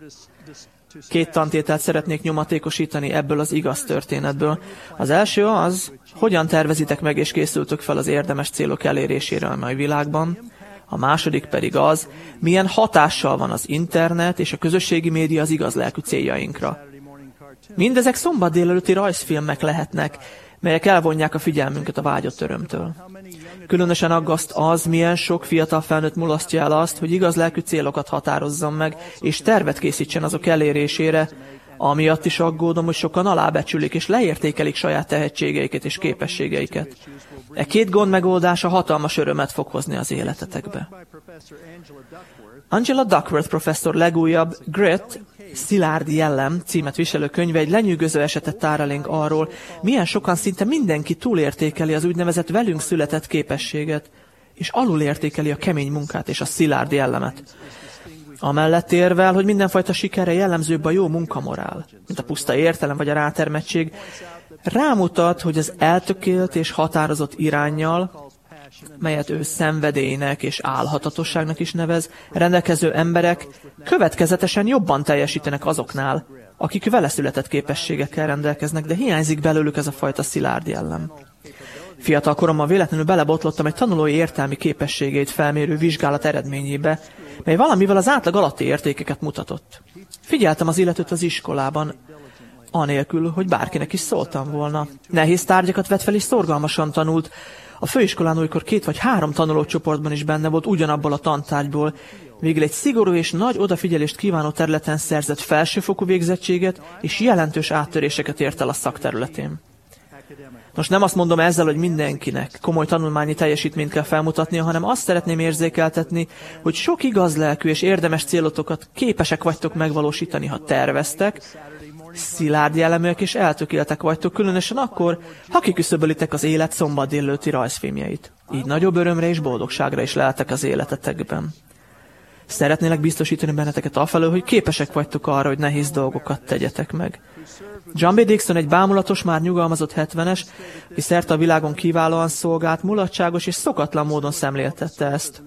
2 tantételt szeretnék nyomatékosítani ebből az igaz történetből. Az első az, hogyan tervezitek meg és készültök fel az érdemes célok elérésére a mai világban. A második pedig az, milyen hatással van az internet és a közösségi média az igaz lelkű céljainkra. Mindezek szombat délelőtti rajzfilmek lehetnek, melyek elvonják a figyelmünket a vágyott örömtől. Különösen aggaszt az, milyen sok fiatal felnőtt mulasztja el azt, hogy igaz lelkű célokat határozzon meg, és tervet készítsen azok elérésére, amiatt is aggódom, hogy sokan alábecsülik és leértékelik saját tehetségeiket és képességeiket. E 2 gond megoldása hatalmas örömet fog hozni az életetekbe. Angela Duckworth professzor legújabb Grit, Szilárd jellem címet viselő könyve egy lenyűgöző esetet tár elénk arról, milyen sokan szinte mindenki túlértékeli az úgynevezett velünk született képességet, és alulértékeli a kemény munkát és a szilárd jellemet. Amellett érvel, hogy mindenfajta sikerre jellemzőbb a jó munkamorál, mint a puszta értelem vagy a rátermettség, rámutat, hogy az eltökélt és határozott iránnyal, melyet ő szenvedélynek és álhatatosságnak is nevez, rendelkező emberek következetesen jobban teljesítenek azoknál, akik vele született képességekkel rendelkeznek, de hiányzik belőlük ez a fajta szilárd jellem. Fiatal koromban véletlenül belebotlottam egy tanulói értelmi képességeit felmérő vizsgálat eredményébe, mely valamivel az átlag alatti értékeket mutatott. Figyeltem az illetőt az iskolában, anélkül, hogy bárkinek is szóltam volna. Nehéz tárgyakat vett fel és szorgalmasan tanult. A főiskolán olykor 2 vagy 3 tanulócsoportban is benne volt ugyanabból a tantárgyból. Végül egy szigorú és nagy odafigyelést kívánó területen szerzett felsőfokú végzettséget és jelentős áttöréseket ért el a szakterületén. Most nem azt mondom ezzel, hogy mindenkinek komoly tanulmányi teljesítményt kell felmutatnia, hanem azt szeretném érzékeltetni, hogy sok igaz lelkű és érdemes célotokat képesek vagytok megvalósítani, ha terveztek, szilárd jelleműek és eltökéltek vagytok, különösen akkor, ha kiküszöbölitek az élet szombat délelőtti rajzfilmjeit. Így nagyobb örömre és boldogságra is lehetek az életetekben. Szeretnélek biztosítani benneteket afelől, hogy képesek vagytok arra, hogy nehéz dolgokat tegyetek meg. John B. Dixon egy bámulatos, már nyugalmazott 70-es, és szerte a világon kiválóan szolgált, mulatságos és szokatlan módon szemléltette ezt.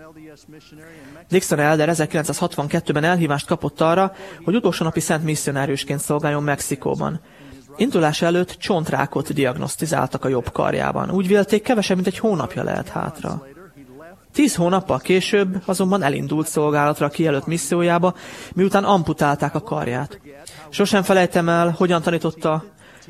Dixon elder 1962-ben elhívást kapott arra, hogy utolsó napi szent misszionáriusként szolgáljon Mexikóban. Indulása előtt csontrákot diagnosztizáltak a jobb karjában. Úgy vélték, kevesebb, mint egy hónapja lehet hátra. 10 hónappal később azonban elindult szolgálatra a kijelölt missziójába, miután amputálták a karját. Sosem felejtem el, hogyan tanította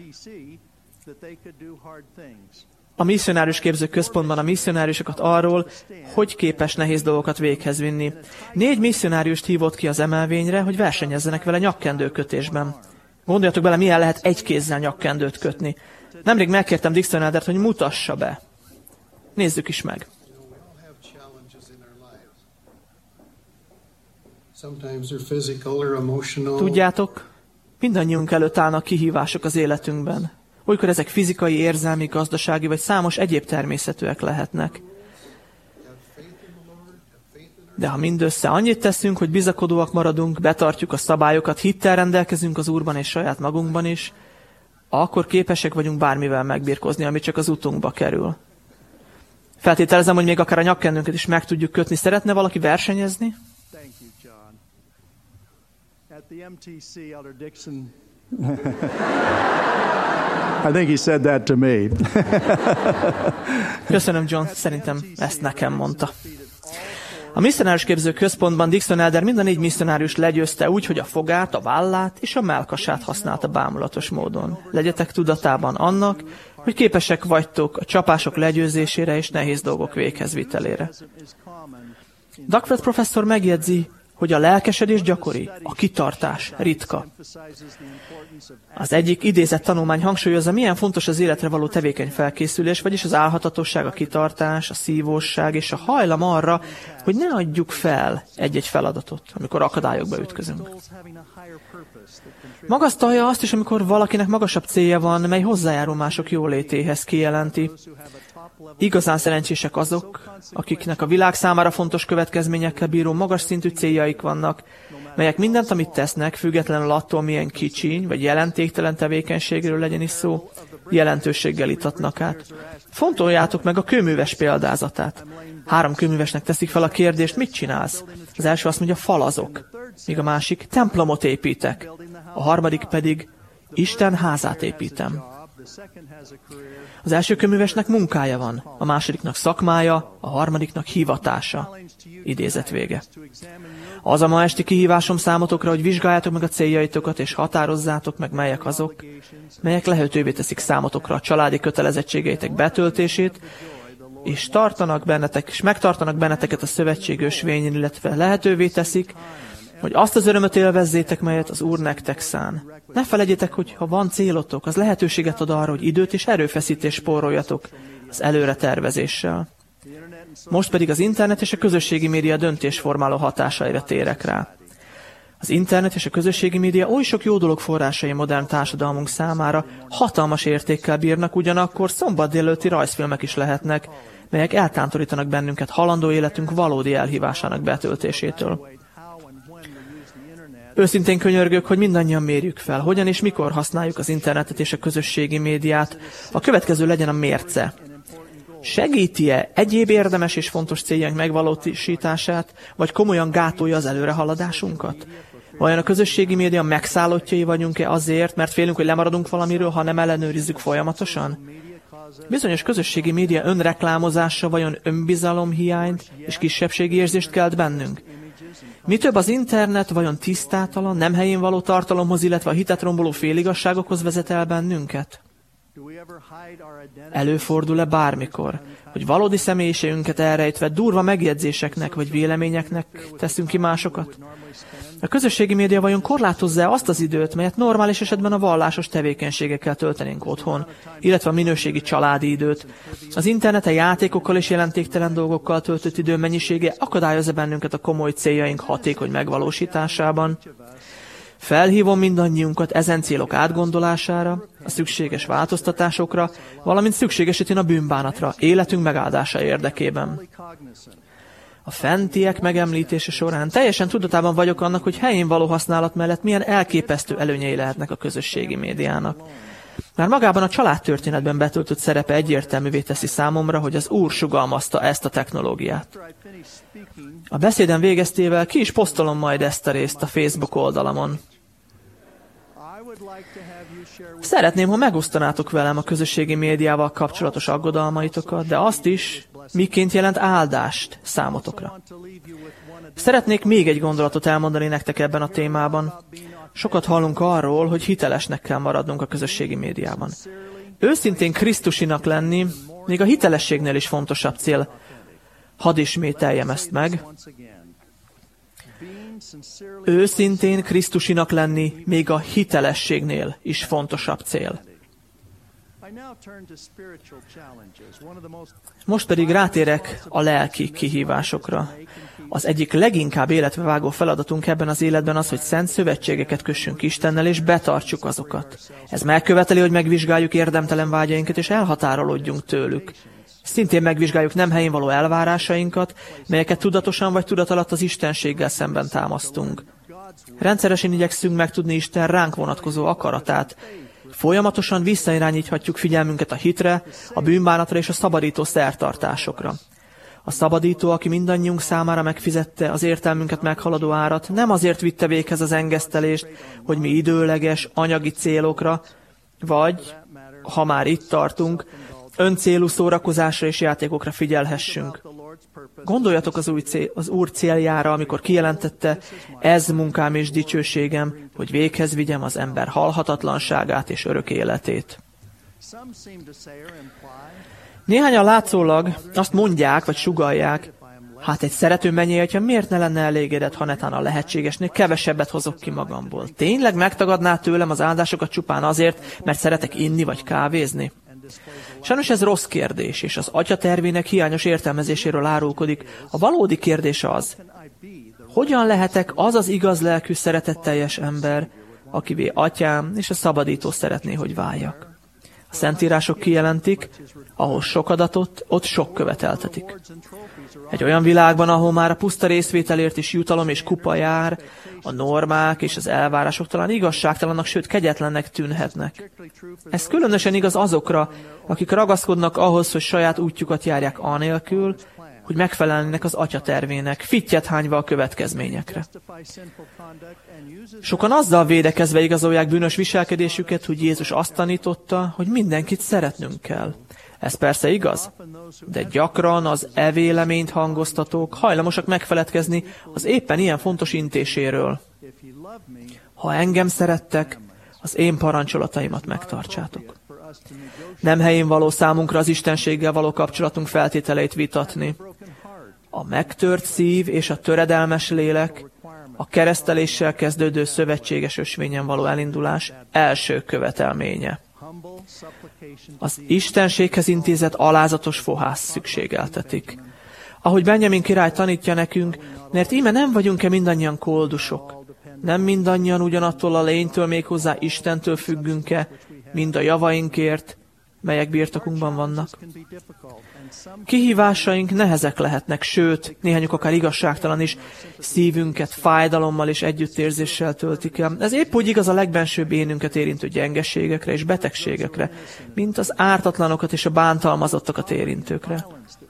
a misszionárius képző központban a misszionáriusokat arról, hogy képes nehéz dolgokat véghez vinni. 4 misszionáriust hívott ki az emelvényre, hogy versenyezzenek vele nyakkendőkötésben. Gondoljatok bele, milyen lehet egy kézzel nyakkendőt kötni. Nemrég megkértem Dixon Eldert, hogy mutassa be. Nézzük is meg. Tudjátok, mindannyiunk előtt állnak kihívások az életünkben. Olykor ezek fizikai, érzelmi, gazdasági vagy számos egyéb természetűek lehetnek. De ha mindössze annyit teszünk, hogy bizakodóak maradunk, betartjuk a szabályokat, hittel rendelkezünk az Úrban és saját magunkban is, akkor képesek vagyunk bármivel megbirkózni, ami csak az utunkba kerül. Feltételezem, hogy még akár a nyakkendőnket is meg tudjuk kötni. Szeretne valaki versenyezni? I think he said that to me. Köszönöm, John. Szerintem ezt nekem mondta. A misszionárius képző központban Dixon Elder mind a 4 misszionárius legyőzte úgy, hogy a fogát, a vállát és a mellkasát használta bámulatos módon. Legyetek tudatában annak, hogy képesek vagytok a csapások legyőzésére és nehéz dolgok véghezvitelére. Duckworth professzor megjegyzi, hogy a lelkesedés gyakori, a kitartás ritka. Az egyik idézett tanulmány hangsúlyozza, milyen fontos az életre való tevékeny felkészülés, vagyis az álhatatosság, a kitartás, a szívósság és a hajlam arra, hogy ne adjuk fel egy-egy feladatot, amikor akadályokba ütközünk. Magasztalja azt is, amikor valakinek magasabb célja van, mely hozzájárul mások jólétéhez, kijelenti. Igazán szerencsések azok, akiknek a világ számára fontos következményekkel bíró magas szintű céljaik vannak, melyek mindent, amit tesznek, függetlenül attól, milyen kicsi vagy jelentéktelen tevékenységről legyen is szó, jelentőséggel itatnak át. Fontoljátok meg a kőműves példázatát. 3 kőművesnek teszik fel a kérdést, mit csinálsz? Az első azt mondja, falazok, míg a másik, templomot építek, a harmadik pedig, Isten házát építem. Az első kőművesnek munkája van, a másodiknak szakmája, a harmadiknak hivatása. Idézet vége. Az a ma esti kihívásom számotokra, hogy vizsgáljátok meg a céljaitokat, és határozzátok meg, melyek azok, melyek lehetővé teszik számotokra a családi kötelezettségeitek betöltését, és megtartanak benneteket a szövetség ösvényén, illetve lehetővé teszik, hogy azt az örömöt élvezzétek, melyet az Úr nektek szán. Ne felejtjétek, hogy ha van célotok, az lehetőséget ad arra, hogy időt és erőfeszítést spóroljatok az előre tervezéssel. Most pedig az internet és a közösségi média döntésformáló hatásaira térek rá. Az internet és a közösségi média oly sok jó dolog forrásai modern társadalmunk számára hatalmas értékkel bírnak, ugyanakkor szombat délelőtti rajzfilmek is lehetnek, melyek eltántorítanak bennünket halandó életünk valódi elhívásának betöltésétől. Őszintén könyörgök, hogy mindannyian mérjük fel, hogyan és mikor használjuk az internetet és a közösségi médiát. A következő legyen a mérce. Segíti-e egyéb érdemes és fontos céljaink megvalósítását, vagy komolyan gátolja az előrehaladásunkat? Vajon a közösségi média megszállottjai vagyunk-e azért, mert félünk, hogy lemaradunk valamiről, ha nem ellenőrizzük folyamatosan? Bizonyos közösségi média önreklámozása vajon önbizalomhiányt és kisebbségi érzést kelt bennünk? Mi több, az internet vajon tisztátalan, nem helyén való tartalomhoz, illetve a hitet romboló féligasságokhoz vezet el bennünket? Előfordul-e bármikor, hogy valódi személyiségünket elrejtve durva megjegyzéseknek vagy véleményeknek teszünk ki másokat? A közösségi média vajon korlátozza azt az időt, melyet normális esetben a vallásos tevékenységekkel töltenénk otthon, illetve a minőségi családi időt? Az interneten játékokkal és jelentéktelen dolgokkal töltött idő mennyisége akadályozza bennünket a komoly céljaink hatékony megvalósításában? Felhívom mindannyiunkat ezen célok átgondolására, a szükséges változtatásokra, valamint szükség esetén a bűnbánatra, életünk megáldása érdekében. A fentiek megemlítése során teljesen tudatában vagyok annak, hogy helyén való használat mellett milyen elképesztő előnyei lehetnek a közösségi médiának. Már magában a családtörténetben betöltött szerepe egyértelművé teszi számomra, hogy az Úr sugalmazta ezt a technológiát. A beszédem végeztével ki is posztolom majd ezt a részt a Facebook oldalamon. Szeretném, ha megosztanátok velem a közösségi médiával kapcsolatos aggodalmaitokat, de azt is, miként jelent áldást számotokra. Szeretnék még egy gondolatot elmondani nektek ebben a témában. Sokat hallunk arról, hogy hitelesnek kell maradnunk a közösségi médiában. Őszintén Krisztusinak lenni, még a hitelességnél is fontosabb cél. Hadd ismételjem ezt meg. Őszintén Krisztusinak lenni, még a hitelességnél is fontosabb cél. Most pedig rátérek a lelki kihívásokra. Az egyik leginkább életbe vágó feladatunk ebben az életben az, hogy szent szövetségeket kössünk Istennel, és betartsuk azokat. Ez megköveteli, hogy megvizsgáljuk érdemtelen vágyainkat, és elhatárolódjunk tőlük. Szintén megvizsgáljuk nem helyén való elvárásainkat, melyeket tudatosan vagy tudatalatt az istenséggel szemben támasztunk. Rendszeresen igyekszünk megtudni Isten ránk vonatkozó akaratát. Folyamatosan visszairányíthatjuk figyelmünket a hitre, a bűnbánatra és a szabadító szertartásokra. A szabadító, aki mindannyiunk számára megfizette az értelmünket meghaladó árat, nem azért vitte véghez az engesztelést, hogy mi időleges, anyagi célokra, vagy, ha már itt tartunk, öncélú szórakozásra és játékokra figyelhessünk. Gondoljatok az Úr céljára, amikor kijelentette, ez munkám és dicsőségem, hogy véghez vigyem az ember halhatatlanságát és örök életét. Néhányan látszólag azt mondják, vagy sugallják, hát egy szerető mennyei atya miért ne lenne elégedett, ha netán a lehetségesnél kevesebbet hozok ki magamból? Tényleg megtagadná tőlem az áldásokat csupán azért, mert szeretek inni vagy kávézni? Sajnos ez rossz kérdés, és az atya tervének hiányos értelmezéséről árulkodik. A valódi kérdés az, hogyan lehetek az az igaz lelkű, szeretetteljes ember, akivé atyám és a szabadító szeretné, hogy váljak. A Szentírások kijelentik, ahol sok adatot, ott sok követeltetik. Egy olyan világban, ahol már a puszta részvételért is jutalom és kupa jár, a normák és az elvárások talán igazságtalannak, sőt kegyetlennek tűnhetnek. Ez különösen igaz azokra, akik ragaszkodnak ahhoz, hogy saját útjukat járják anélkül, hogy megfelelnének az atya tervének, fittyet hányva a következményekre. Sokan azzal védekezve igazolják bűnös viselkedésüket, hogy Jézus azt tanította, hogy mindenkit szeretnünk kell. Ez persze igaz, de gyakran az véleményt hangoztatók hajlamosak megfeledkezni az éppen ilyen fontos intéséről. Ha engem szerettek, az én parancsolataimat megtartsátok. Nem helyén való számunkra az Istenséggel való kapcsolatunk feltételeit vitatni. A megtört szív és a töredelmes lélek, a kereszteléssel kezdődő szövetséges ösvényen való elindulás első követelménye. Az Istenséghez intézett alázatos fohász szükségeltetik. Ahogy Benjamin király tanítja nekünk, mert íme nem vagyunk-e mindannyian koldusok, nem mindannyian ugyanattól a lénytől, méghozzá Istentől függünk-e, mind a javainkért, melyek birtokunkban vannak. Kihívásaink nehezek lehetnek, sőt, néhányuk akár igazságtalan is, szívünket fájdalommal és együttérzéssel töltik el. Ez épp úgy igaz a legbensőbb énünket érintő gyengeségekre és betegségekre, mint az ártatlanokat és a bántalmazottakat érintőkre.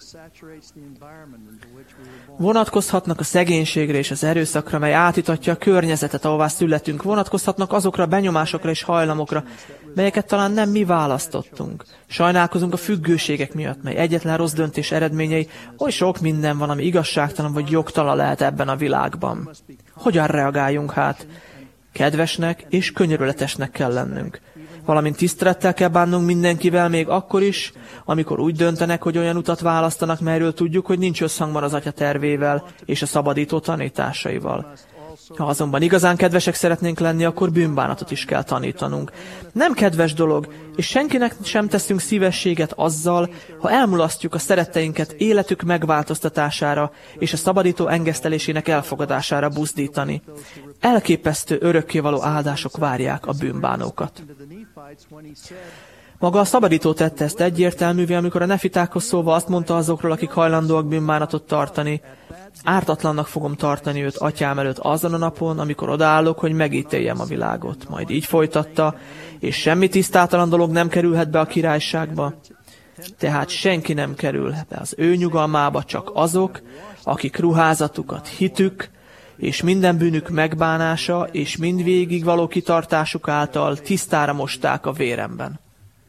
Vonatkozhatnak a szegénységre és az erőszakra, mely átítatja a környezetet, ahová születünk. Vonatkozhatnak azokra a benyomásokra és hajlamokra, melyeket talán nem mi választottunk. Sajnálkozunk a függőségek miatt, mely egyetlen rossz döntés eredményei, oly sok minden van, ami igazságtalan vagy jogtalan lehet ebben a világban. Hogyan reagáljunk hát? Kedvesnek és könyörületesnek kell lennünk. Valamint tisztelettel kell bánnunk mindenkivel, még akkor is, amikor úgy döntenek, hogy olyan utat választanak, melyről tudjuk, hogy nincs összhangban az atya tervével és a szabadító tanításaival. Ha azonban igazán kedvesek szeretnénk lenni, akkor bűnbánatot is kell tanítanunk. Nem kedves dolog, és senkinek sem teszünk szívességet azzal, ha elmulasztjuk a szeretteinket életük megváltoztatására és a szabadító engesztelésének elfogadására buzdítani. Elképesztő örökkévaló áldások várják a bűnbánókat. Maga a szabadító tette ezt egyértelművé, amikor a nefitákhoz szólva azt mondta azokról, akik hajlandóak bűnbánatot tartani: ártatlannak fogom tartani őt atyám előtt azon a napon, amikor odaállok, hogy megítéljem a világot. Majd így folytatta, és semmi tisztátalan dolog nem kerülhet be a királyságba. Tehát senki nem kerülhet be az ő nyugalmába, csak azok, akik ruházatukat hitük, és minden bűnük megbánása, és mindvégig való kitartásuk által tisztára mosták a véremben.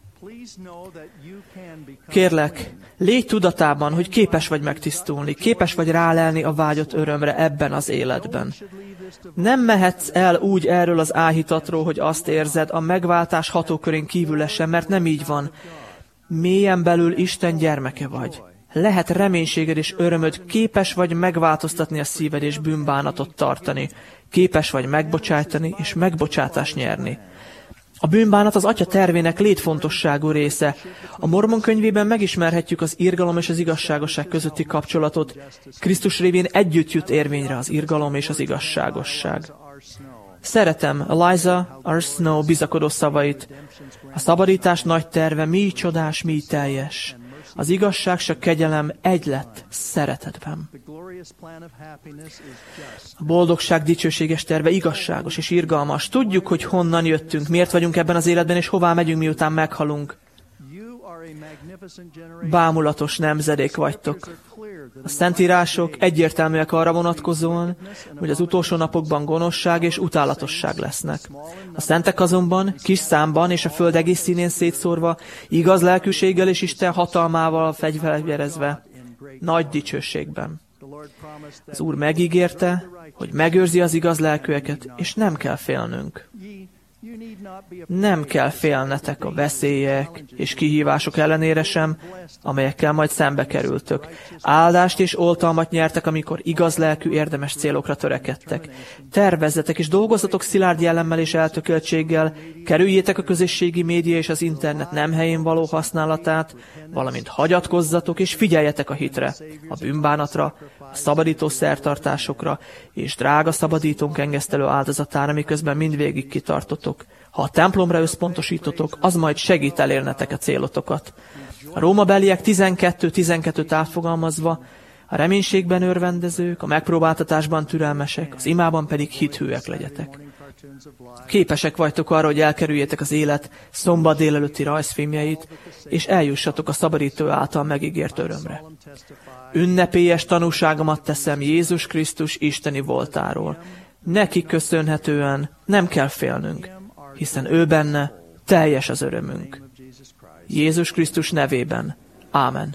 Kérlek, légy tudatában, hogy képes vagy megtisztulni, képes vagy rálelni a vágyott örömre ebben az életben. Nem mehetsz el úgy erről az áhítatról, hogy azt érzed, a megváltás hatókörén kívül esem, mert nem így van. Mélyen belül Isten gyermeke vagy. Lehet reménységed és örömöd, képes vagy megváltoztatni a szíved és bűnbánatot tartani. Képes vagy megbocsájtani és megbocsátást nyerni. A bűnbánat az atya tervének létfontosságú része. A Mormon könyvében megismerhetjük az irgalom és az igazságosság közötti kapcsolatot. Krisztus révén együtt jut érvényre az irgalom és az igazságosság. Szeretem Eliza R. Snow bizakodó szavait. A szabadítás nagy terve mi csodás, mi teljes. Az igazság s a kegyelem egy lett szeretetben. A boldogság dicsőséges terve igazságos és irgalmas. Tudjuk, hogy honnan jöttünk, miért vagyunk ebben az életben, és hová megyünk, miután meghalunk. Bámulatos nemzedék vagytok. A Szentírások egyértelműek arra vonatkozóan, hogy az utolsó napokban gonoszság és utálatosság lesznek. A szentek azonban kis számban és a föld egész színén szétszórva, igaz lelkűséggel és Isten hatalmával fegyverezve nagy dicsőségben. Az Úr megígérte, hogy megőrzi az igaz lelkűeket, és nem kell félnünk. Nem kell félnetek a veszélyek és kihívások ellenére sem, amelyekkel majd szembe kerültök. Áldást és oltalmat nyertek, amikor igaz lelkű, érdemes célokra törekedtek. Tervezzetek és dolgozzatok szilárd jellemmel és eltökéltséggel, kerüljétek a közösségi média és az internet nem helyén való használatát, valamint hagyatkozzatok és figyeljetek a hitre, a bűnbánatra, a szabadító szertartásokra és drága szabadítónk engesztelő áldozatára, miközben mindvégig kitartotok. Ha a templomra összpontosítotok, az majd segít elérnetek a célotokat. A rómabeliek 12:12-t átfogalmazva, a reménységben örvendezők, a megpróbáltatásban türelmesek, az imában pedig hithűek legyetek. Képesek vagytok arra, hogy elkerüljétek az élet szombat délelőtti rajzfilmjeit, és eljussatok a szabadító által megígért örömre. Ünnepélyes tanúságomat teszem Jézus Krisztus isteni voltáról. Neki köszönhetően nem kell félnünk, hiszen ő benne teljes az örömünk. Jézus Krisztus nevében. Ámen.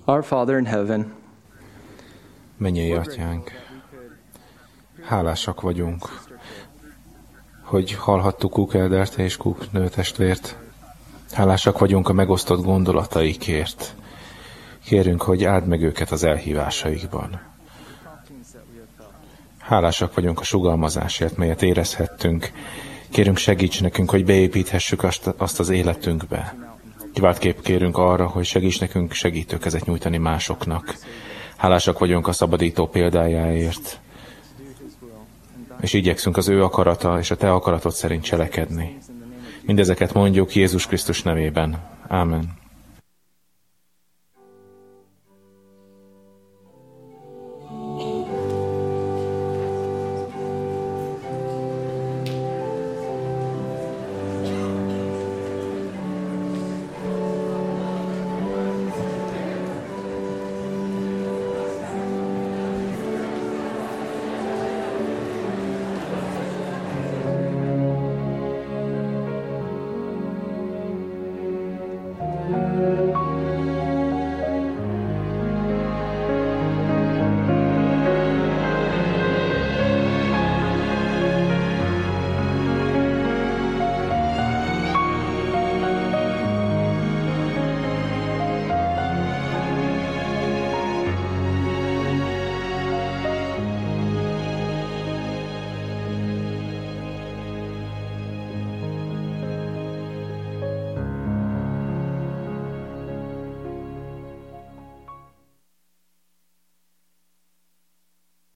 Our Father in heaven, Mennyei Atyánk, hálásak vagyunk, hogy hallhattuk Cook Eldert és Cook nőtestvért. Hálásak vagyunk a megosztott gondolataikért. Kérünk, hogy áld meg őket az elhívásaikban. Hálásak vagyunk a sugalmazásért, melyet érezhettünk. Kérünk, segíts nekünk, hogy beépíthessük azt az életünkbe. Kiváltképp kérünk arra, hogy segíts nekünk segítőkezet nyújtani másoknak. Hálásak vagyunk a szabadító példájáért, és igyekszünk az ő akarata és a te akaratod szerint cselekedni. Mindezeket mondjuk Jézus Krisztus nevében. Ámen.